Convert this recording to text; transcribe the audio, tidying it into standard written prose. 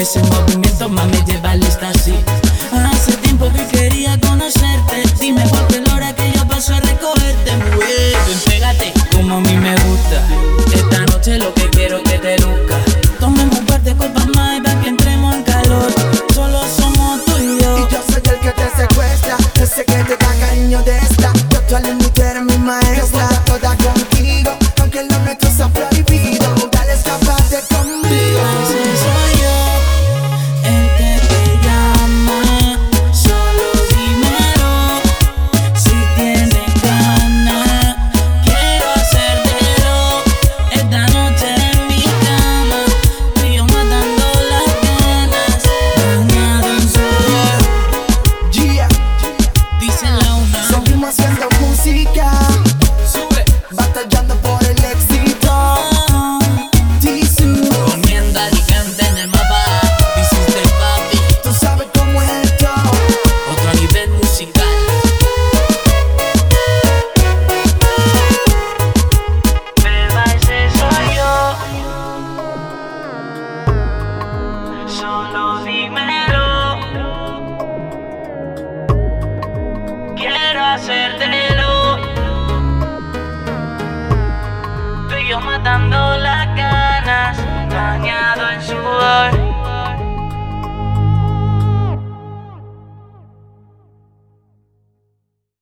Ese movimiento más me lleva al éxtasis. Hace tiempo que quería conocerte. Dime por qué la hora que yo paso a recogerte. Mujer, ven, pégate como a mí me gusta. Esta noche lo que quiero es que te luzca. Tomemos un par de copas más y para que entremos en calor. Solo somos tú y yo. Y yo soy el que te secuestra, ese que te da cariño de esta. Yo tu alumno y tú eres mi maestra. Yo voy a toda contigo, aunque lo nuestro sea prohibido. Dale, escapate conmigo. Ese soy yo, el que te llama. Solo dímelo si tienes ganas. Quiero hacértelo esta noche en mi cama. Tú y yo matando las ganas. Dañado en su Yeah, dice la una. seguimos haciendo música, Sube. batallando por el éxito. Tisu, Poniendo Alicante en el mapa. This is the papi. tú sabes cómo es esto. Otro nivel musical. Beba, ese soy yo. Solo dímelo. Quiero hacer